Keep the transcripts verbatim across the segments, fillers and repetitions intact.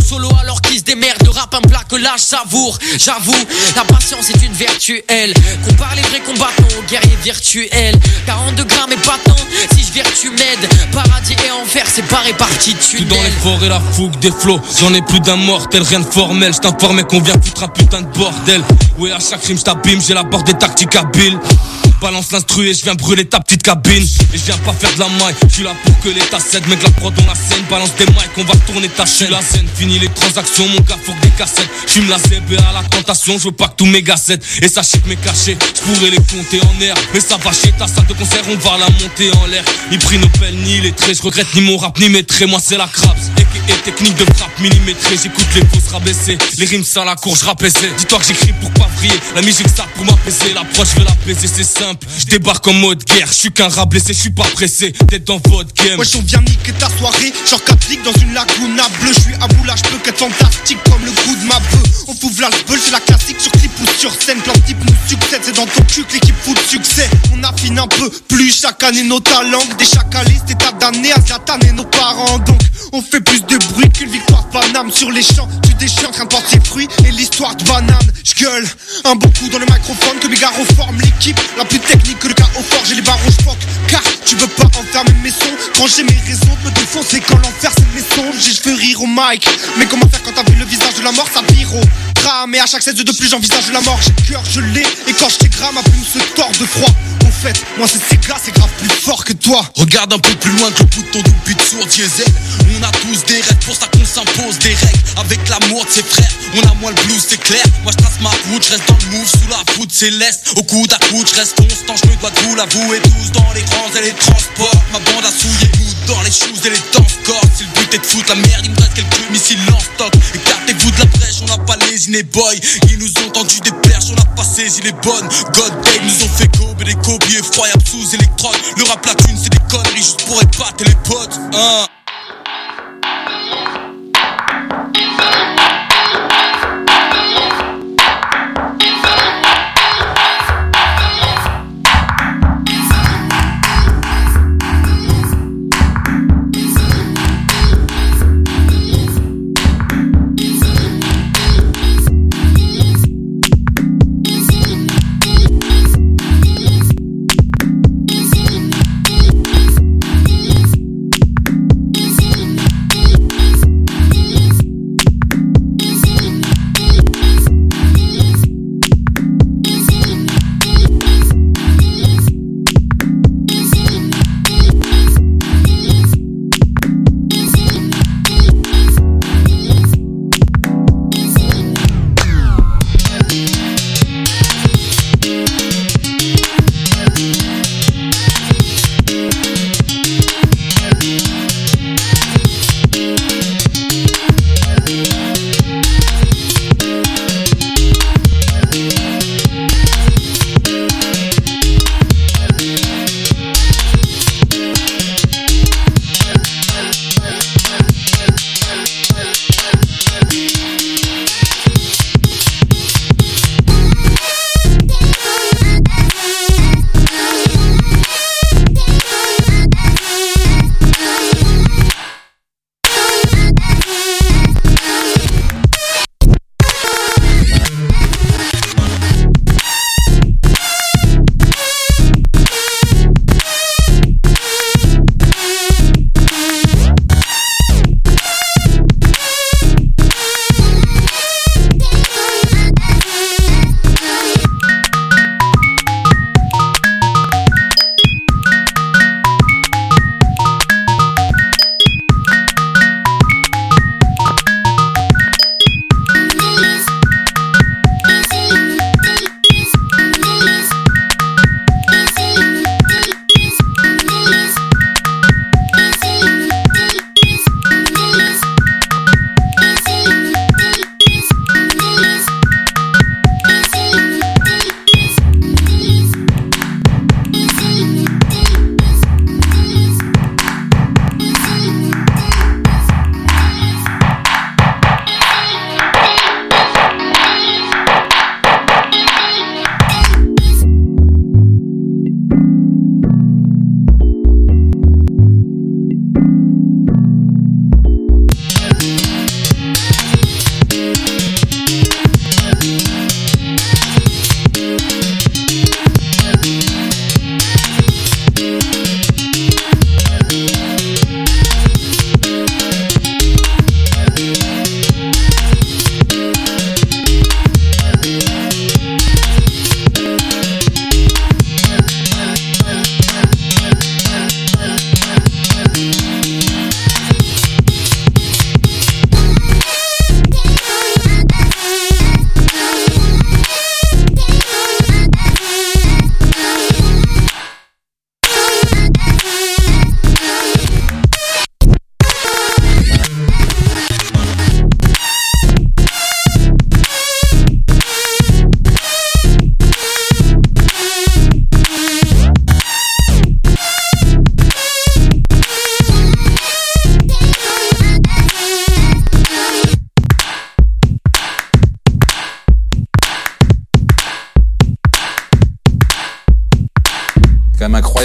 solo alors qu'ils se démerdent. De rap un plat que là je savoure. J'avoue, la patience est une vertu, elle. Compare les vrais combattants aux guerriers virtuels. quarante grammes et pas tant, si je vertu m'aide. Paradis et enfer, c'est pas réparti de tunnel. Tout dans l'effort et la fougue des flots. J'en ai plus d'un mortel, rien de formel. J't'informais qu'on vient foutre un putain de bordel. Ouais, à chaque rime j't'abîme, j'ai la barre des tactiques habiles. Balance l'instru et je viens brûler ta petite cabine. Et je viens pas faire de la maille, je suis là pour que l'état cède. Mec, la prod on la scène, balance des mics, on va tourner ta chaîne. La scène, fini les transactions, mon gars faut que des cassettes. J'fume la zèbe et à la tentation, je veux pas que tous mes gassettes. Et sachez que mes cachets, j'pourrais les compter en air. Mais ça va chier ta salle de concert, on va la monter en l'air. Ni prix Nobel, ni les traits, je regrette ni mon rap, ni mes traits. Moi c'est la craps, et technique de frappe millimétrée. J'écoute les fausses rabaissées, les rimes ça la cour, j'rapaissais. Dis-toi que j'écris pour pas vriller, la musique ça pour m'apaiser. L'approche je veux l'apaiser, c'est simple. Je débarque en mode guerre, je suis qu'un rat blessé, je suis pas pressé d'être dans votre game. Wesh on vient niquer ta soirée, genre catholique dans une lagune à bleu. Je suis à bout là, je peux qu'être fantastique comme le coup de ma bœuf. On fouvre là le c'est la classique sur clip ou sur scène. Plein de types nous succèdent, c'est dans ton cul que l'équipe fout de succès. On affine un peu plus chaque année nos talents. Des chacalistes et t'as damné à Zlatan et nos parents. Donc on fait plus de bruit qu'une victoire Paname. Sur les champs, tu déchires en train de porter ses fruits et l'histoire de banane. J'gueule un bon coup dans le microphone que mes gars reforment l'équipe la plus technique que le chaos fort, j'ai les barreaux j'foque. Car tu veux pas enfermer mes sons. Quand j'ai mes raisons de me défoncer, quand l'enfer c'est mes songes. Et je veux rire au mic. Mais comment faire quand t'as vu le visage de la mort, ça vire au drame. Et à chaque cesse de plus j'envisage la mort. J'ai le cœur gelé et quand je t'égrame ma plume se tord de froid. En fait, moi c'est ces gars, c'est grave plus fort que toi. Regarde un peu plus loin que le bouton du but sur diesel. On a tous des rêves, pour ça qu'on s'impose des règles. Avec l'amour de ses frères, on a moins le blues, c'est clair. Moi je trace ma route, je reste dans le move sous la voûte céleste. Au coude à coude, je reste constant, je me dois de vous l'avouer. Tous dans les grands et les transports. Ma bande a souillé, nous dans les shoes et les danse corps. Si le but est de foutre la merde, il me reste quelques missiles en stock. Écartez-vous de la brèche, on n'a pas les iné boys. Ils nous ont tendu des perches, on n'a pas saisi les bonnes. God damn, nous ont fait gober des copies effroyables sous électrode. Le rap la thune, c'est des conneries juste pour épater les potes. Hein.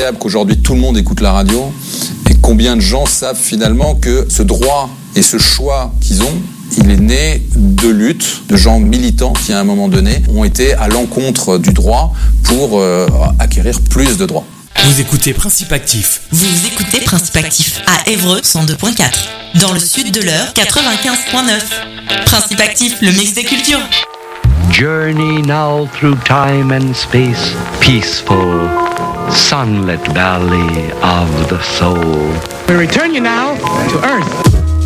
incroyable qu'aujourd'hui tout le monde écoute la radio et combien de gens savent finalement que ce droit et ce choix qu'ils ont, il est né de luttes, de gens militants qui à un moment donné ont été à l'encontre du droit pour euh, acquérir plus de droits. Vous écoutez Principe Actif. Vous écoutez Principe Actif à Évreux cent deux point quatre. Dans le sud de l'Eure quatre-vingt-quinze point neuf. Principe Actif, le mix des cultures. Journey now through time and space, peaceful, sunlit valley of the soul. We return you now to Earth.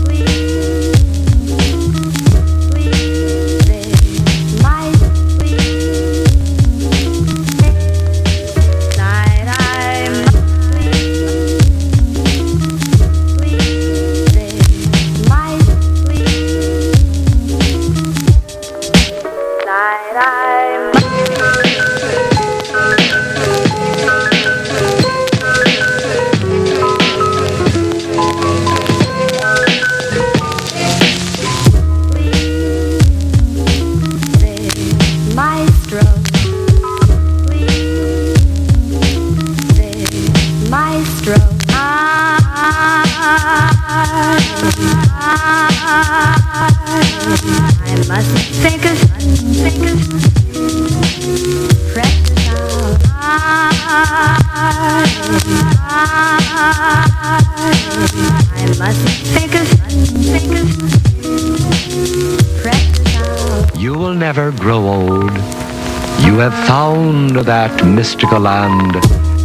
You will never grow old. You have found that mystical land.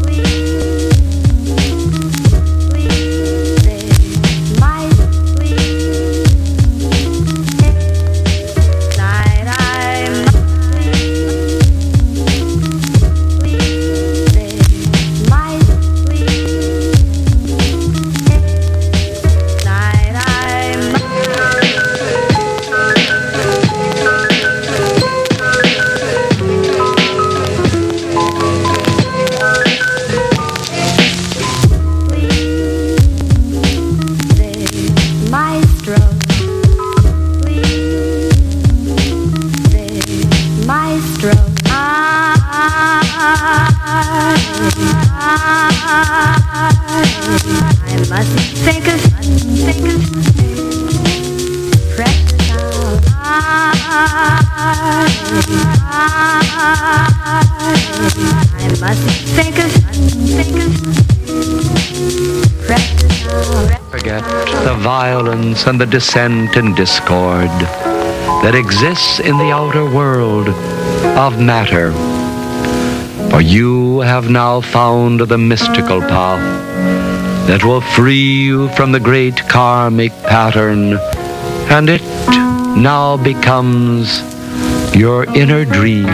Forget the violence and the dissent and discord that exists in the outer world of matter. For you have now found the mystical path that will free you from the great karmic pattern, and it now becomes your inner dream.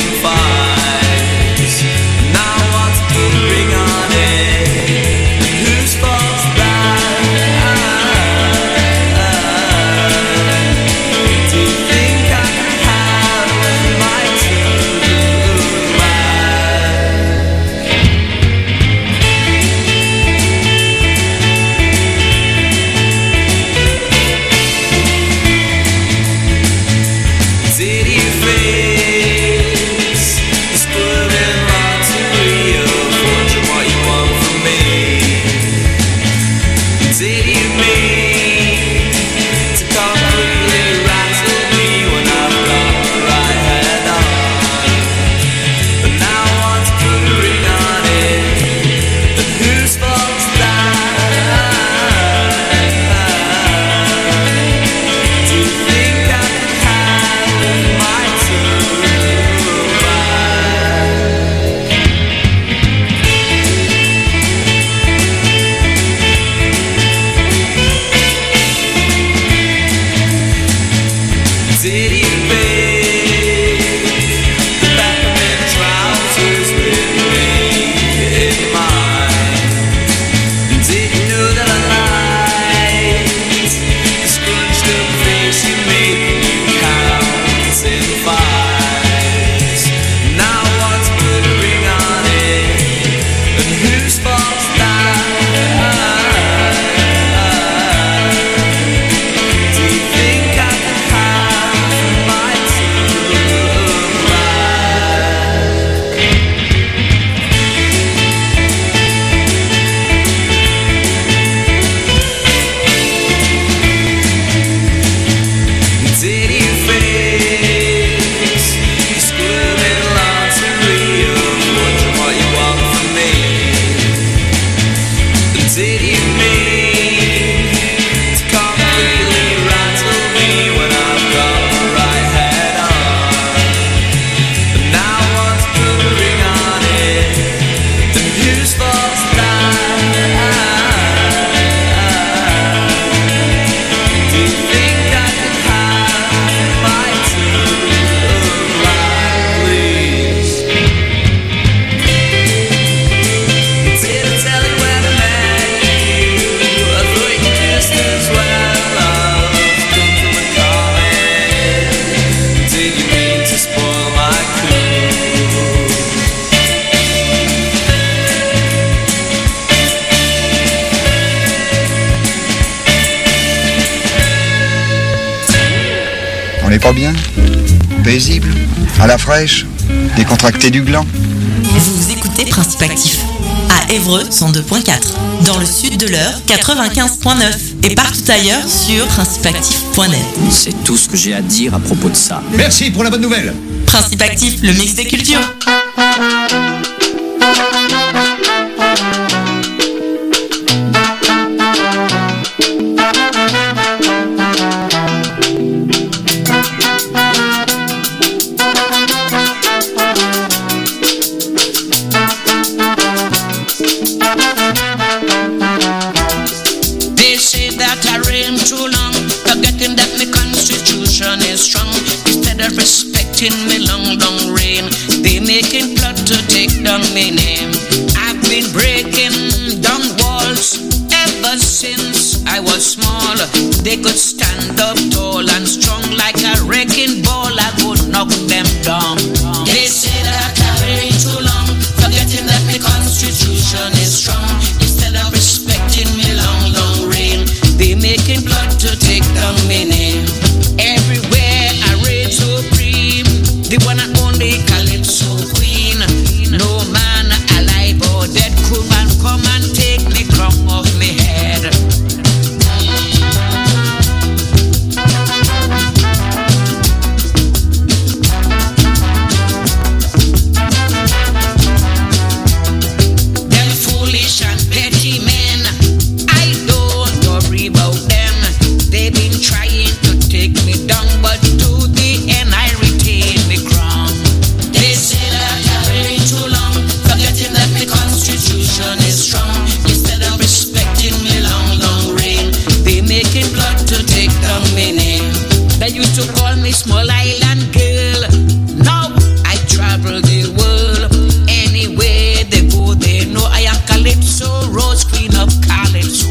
Who pas bien? Paisible? À la fraîche? Décontracté du gland? Vous écoutez Principe Actif à Évreux cent deux point quatre, dans le sud de l'Eure quatre-vingt-quinze point neuf et partout ailleurs sur principe actif point net. C'est tout ce que j'ai à dire à propos de ça. Merci pour la bonne nouvelle. Principe Actif, le mix des cultures. Me long, long reign. They making plot to take down my name. I've been breaking down walls ever since I was small. They could stand up tall and strong like a wrecking ball. I could knock them down. They say that I reign too long, forgetting that the Constitution is strong. Instead of respecting me long, long reign, they making plot to take down my name. Everywhere I reign supreme, the one and only Calypso Queen. No man alive or dead could man come and take the crown off me head. Them foolish and petty men, I don't worry about them. They've been trying to take me down, but to the end I retain me crown. They say that I reign too long, forgetting that the Constitution is strong. Instead of respecting me long, long reign, they making blood to take down my name. They used to call me small island girl. Now I travel the world. Anywhere they go, they know I am Calypso, Rose Queen of Calypso.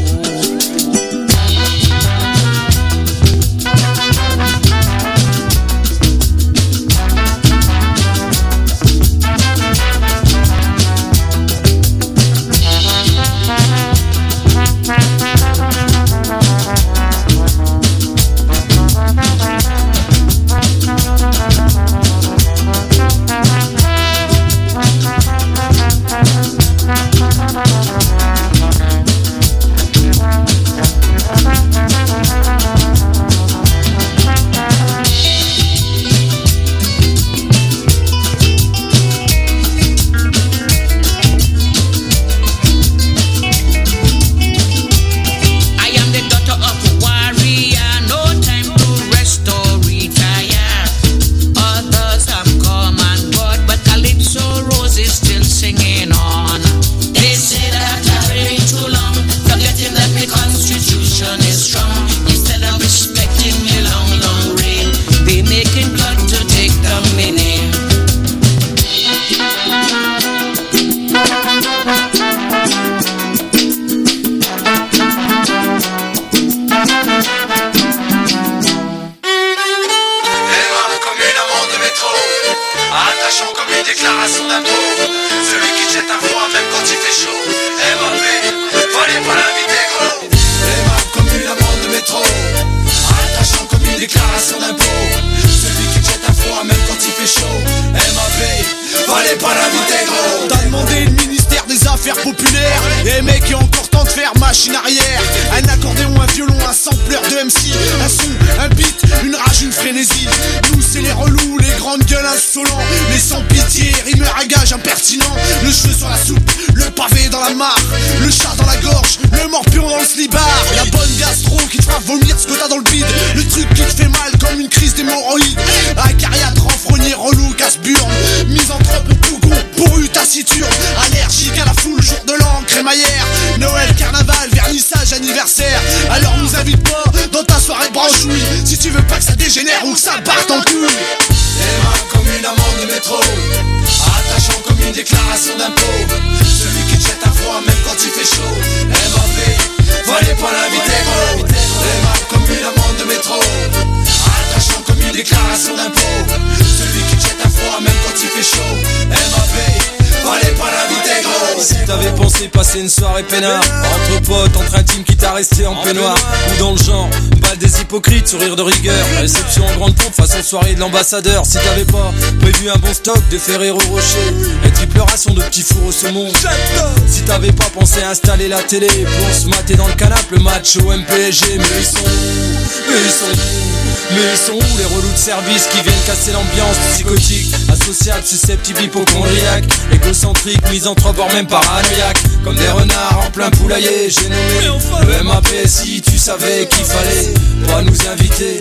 nuit, passer une soirée peinard. Entre potes, entre intimes qui t'a resté en peignoir. Ou dans le genre, balle des hypocrites, sourire de rigueur. Réception en grande pompe, façon soirée de l'ambassadeur. Si t'avais pas prévu un bon stock de Ferrero Rocher et triple ration de petits fours au saumon. Si t'avais pas pensé à installer la télé pour se mater dans le canapé le match au M P S G. Mais ils sont où? Mais ils sont où? Mais ils sont où les relous de service qui viennent casser l'ambiance? Psychotique, associable, susceptible, hypochondriaque, égocentrique, misanthrope, voire même paranoïaque. Comme des renards en plein poulailler, j'ai nommé le M A P. Si tu savais qu'il fallait pas nous inviter.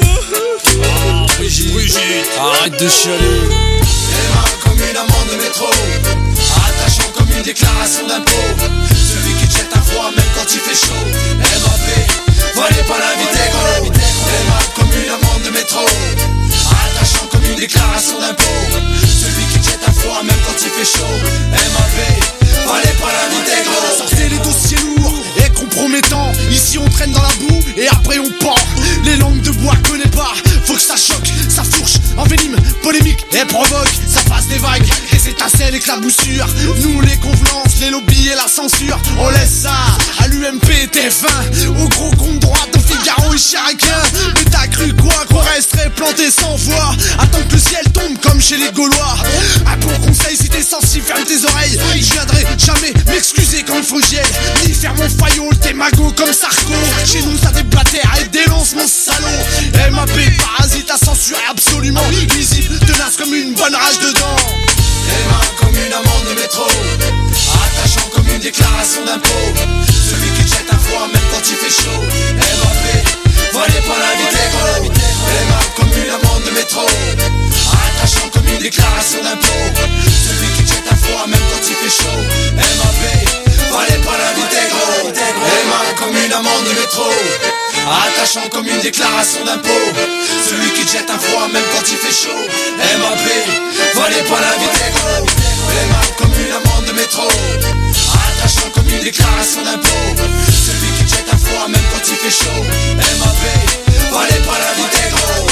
Oh, Brigitte, Brigitte, arrête de chialer. Emma comme une amende de métro, attachant comme une déclaration d'impôt. Celui qui te jette un froid même quand il fait chaud. M A P, fallait pas l'inviter gros. Emma comme une amende de métro, attachant comme une déclaration d'impôt. Celui qui te jette un froid même quand il fait chaud. M A P, fallait pas l'inviter gros. Sortez les dossiers lourds et compromettants. Ici on traîne dans la boue et après on pend. Les langues de bois connais pas. Faut que ça choque, ça fourche, envenime, polémique et provoque. Ça passe des vagues, des étincelles, éclaboussures. Nous les convenances, les lobbies et la censure. On laisse ça à l'U M P, T F un, au gros compte droite, au Figaro et Chiraquin. Mais t'as cru quoi qu'on resterait planté sans voix? Attends que le ciel tombe comme chez les Gaulois. Un bon conseil, si t'es sensible, ferme tes oreilles. Je viendrai jamais m'excuser quand il faut gel, ni faire mon faillot, t'es magot comme Sarko. Chez nous ça déblatère et dénonce mon salaud. M A P parasite à censurer absolument. Lisible, tenace comme une bonne rage dedans. Emma comme une amende de métro, attachant comme une déclaration d'impôt. Celui qui te jette un froid même quand il fait chaud. M A P, fallait pas l'inviter gros. Emma comme une amende de métro, attachant comme une déclaration d'impôt. Celui qui te jette un froid même quand il fait chaud. M A P, fallait pas l'inviter gros. Emma comme une amende de métro, attachant comme une déclaration d'impôt. Celui qui te jette un froid même quand il fait chaud. M A P, fallait pas l'inviter gros. Emma comme une amende de métro, attachant comme une déclaration d'impôt. Celui qui te jette un froid même quand il fait chaud. M A P, fallait pas l'inviter gros.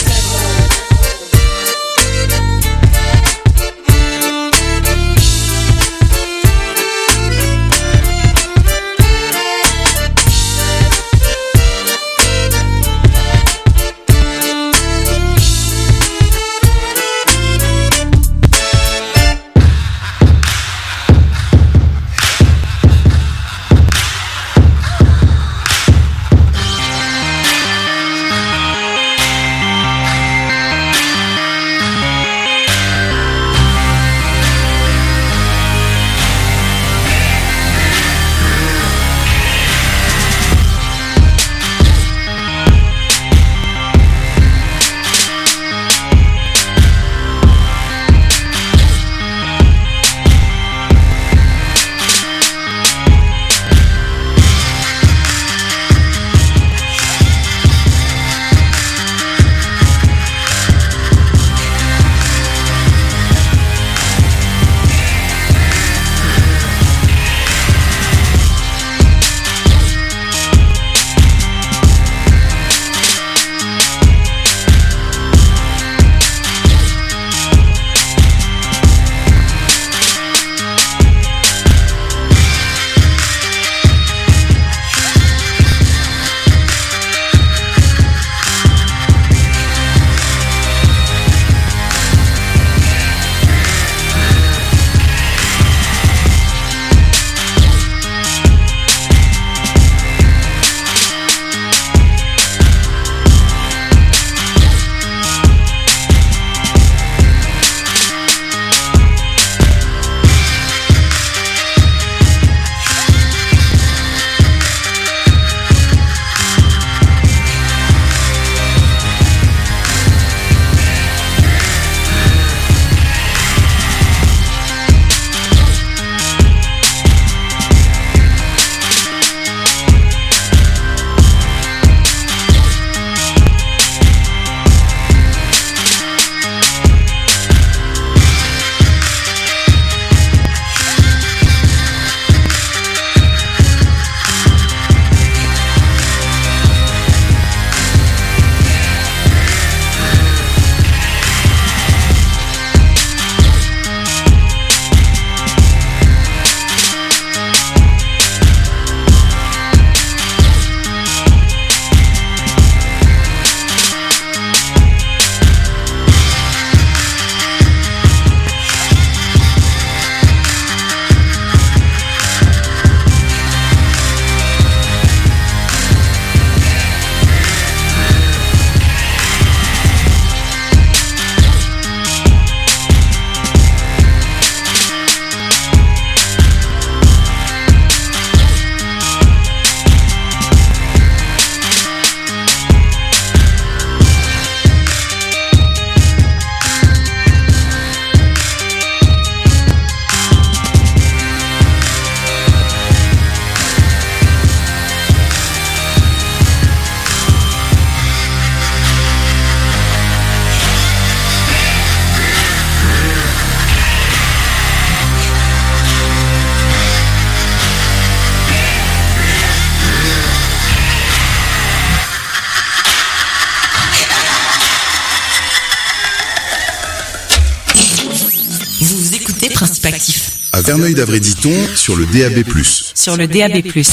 Verneuil d'Avray-Diton sur le D A B plus. Sur le D A B plus.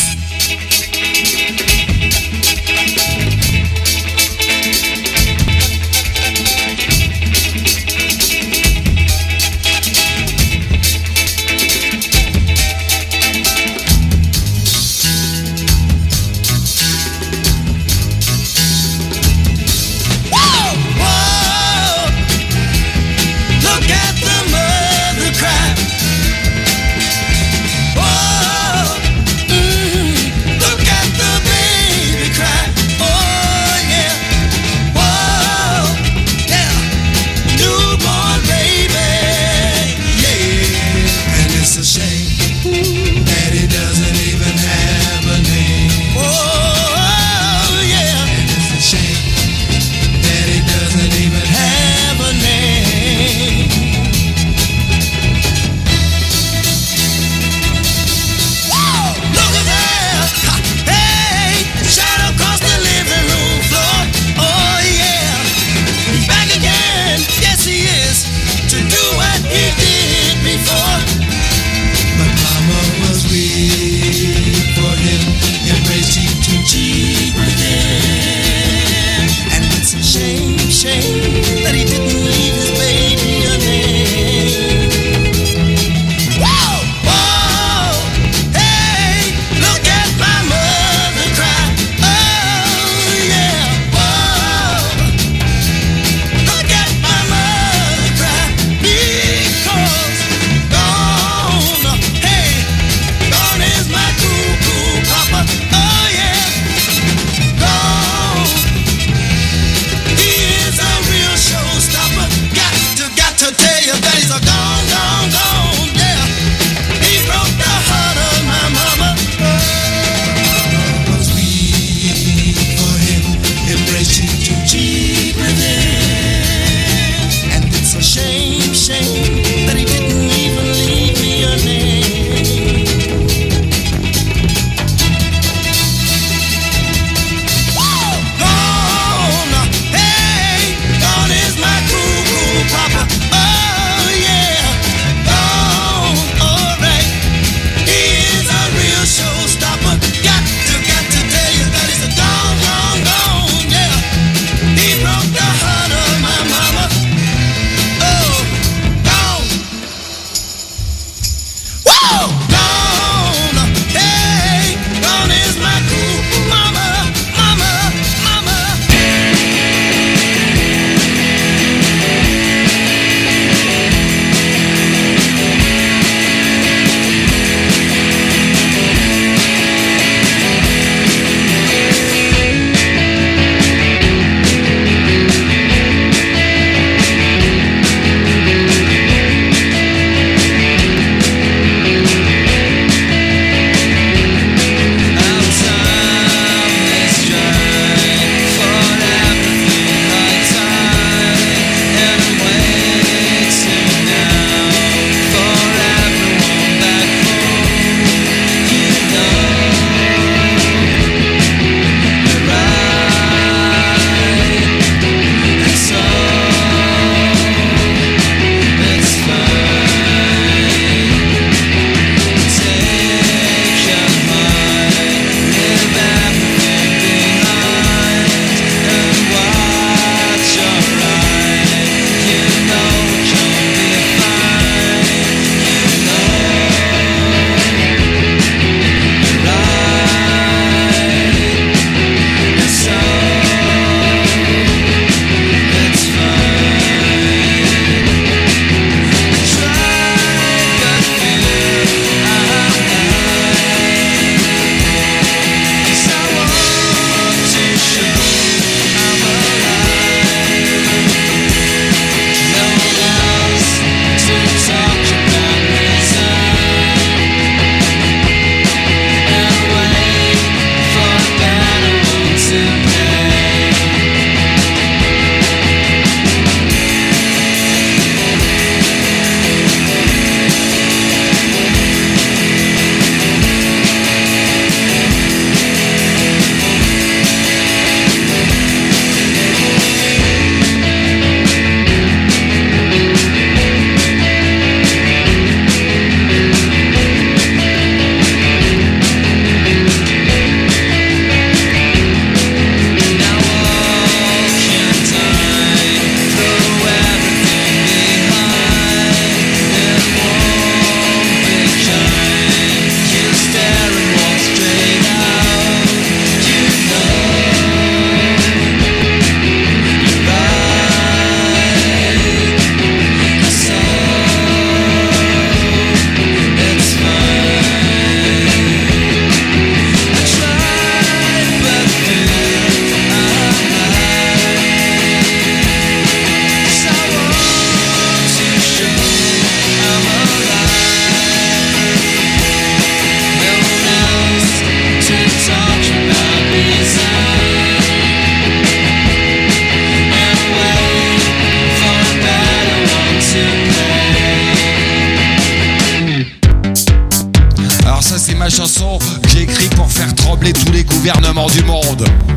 But mama gouvernement du monde.